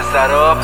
سراب.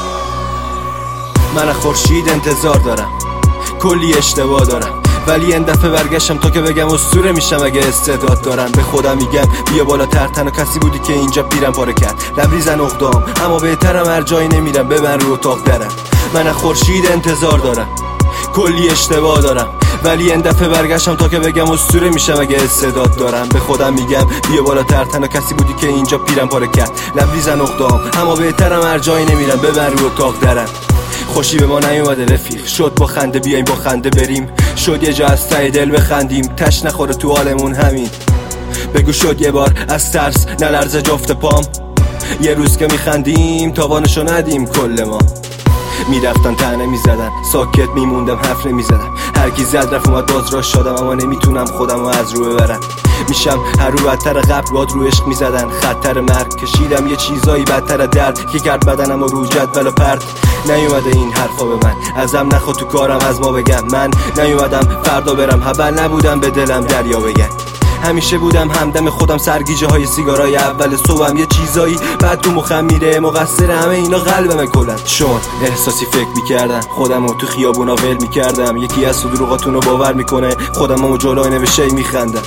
من از خورشید انتظار دارم، کلی اشتباه دارم، ولی این دفعه برگشتم تا که بگم اسطوره میشم اگه استعداد دارم. به خودم میگم بیا بالاتر، تنها کسی بودی که اینجا پیرم پاره کرد. لبریزن اقدام اما بهترم، هر جایی نمیرم ببن رو اتاق درم. من از خورشید انتظار دارم، کلی اشتباه دارم، ولی این دفعه برگشتم تا که بگم اسطوره میشم اگه استعداد دارم. به خودم میگم بیا بالاتر، تنها کسی بودی که اینجا پیرم پاره کرد. لبریزن اقدام اما بهترم، هر جایی نمیرم ببن رو اتاق درم. خوشی به ما نیومده رفیق، شد با خنده بیایم با خنده بریم، شد یه جا از ته دل بخندیم، تش نخوره تو حالمون همین. بگو شد یه بار از ترس نلرزه جفت پام، یه روز که میخندیم تاوانشو ندیم. کل ما میرفتن تنه میزدن، ساکت میموندم حرف نمیزدم، هر کی زد رفت اومد باز را شدم، اما نمیتونم خودم رو از رو ببرم. میشم هر رو بدتر قبل باد رو عشق میزدن، خطر مرگ کشیدم یه چیزایی بدتر درد که کرد بدنم و رو جدول و پرد. نیومده این حرفا به من، ازم نخوا تو کارم از ما بگم، من نیومدم فردا برم، حبل نبودم به دلم دریا بگم. همیشه بودم همدم خودم، سرگیجه های سیگارای اول صبحم، یه چیزایی بعد تو مخم میره، مقصر همه اینا قلبمه کلن. چون احساسی فکر میکردم خودمو تو خیابونا ول میکردم، یکی از تو دروغاتونو باور میکنه، خودمو جلوی نوشته میخندم.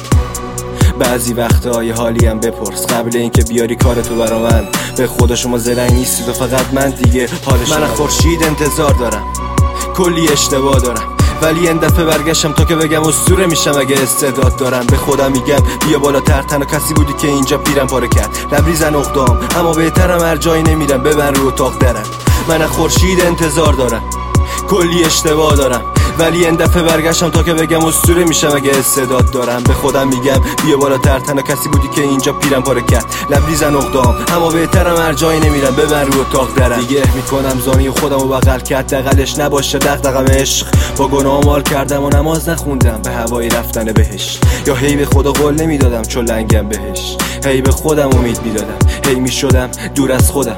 بعضی وقتهای حالیم بپرس قبل اینکه بیاری کارتو برا من، به خدا شما زرنگ نیستید و فقط من دیگه حالش. من از خورشید انتظار دارم، کلی اشتباه دارم، ولی این دفعه برگشتم تا که بگم اسطوره میشم اگه استعداد دارم. به خودم میگم بیا بالاتر، تنها کسی بودی که اینجا پیرم پاره کرد. لبریزن اقدام اما بهترم، هر جایی نمیرم ببن رو اتاق درم. من از خورشید انتظار دارم، کلی اشتباه دارم، ولی این دفعه برگشتم تا که بگم اسطوره میشم اگه استعداد دارم. به خودم میگم بیا بالاتر، تنها کسی بودی که اینجا پیرم پاره کرد. لبریزن اقدام اما بهترم، هر جایی نمیرم ببن رو اتاق درم. دیگه میکنم زانی خودمو بغل کرد، دقلش نباشه دغدغم عشق. با گناه مال کردم و نماز نخوندم، به هوایی رفتن بهش، یا هی به خدا قول نمیدادم چون لنگم بهش، هی به خودم امید میدادم، هی میشدم دور از خودم،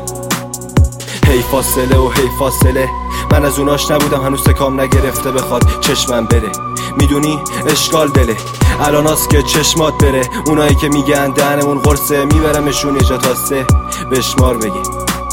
هی فاصله و هی فاصله. من از اوناش نبودم، هنوز تکام نگرفته بخواد چشمم بره، میدونی اشکال دله الان هست که چشمات بره. اونایی که میگن دهنمون قرصه، میبرمشون یه جا تا 3 بشمار بگه.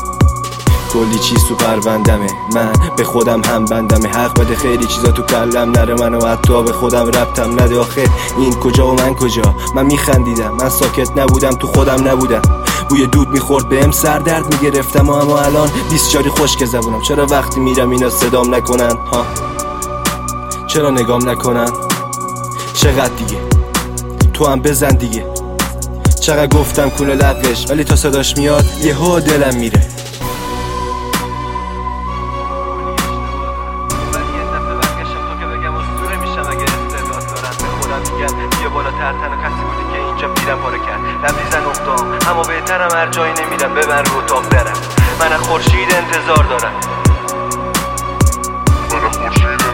کلی چیز تو پروندمه، من به خودم هم بندمه، حق بده خیلی چیزا تو کلم نره، منو حتی به خودم ربطم نده. آخه این کجا و من کجا؟ من میخندیدم، من ساکت نبودم، تو خودم نبودم، بوی دود میخورد بهم سر درد میگرفتم، اما الان 20 جاری خشک زبونم. چرا وقتی میرم اینا صدام نکنن ها؟ چرا نگام نکنن؟ چقدر دیگه؟ تو هم بزن دیگه. چقدر گفتم کونه لقش، ولی تا صداش میاد یهو دلم میره. بیا بالاتر، تنها کسی بودی که اینجا پیرم پاره کرد. لبریزن اقدام اما بهترم، هر جایی نمیرم ببن رو اتاق درم. من از خورشید انتظار دارم، من از خورشید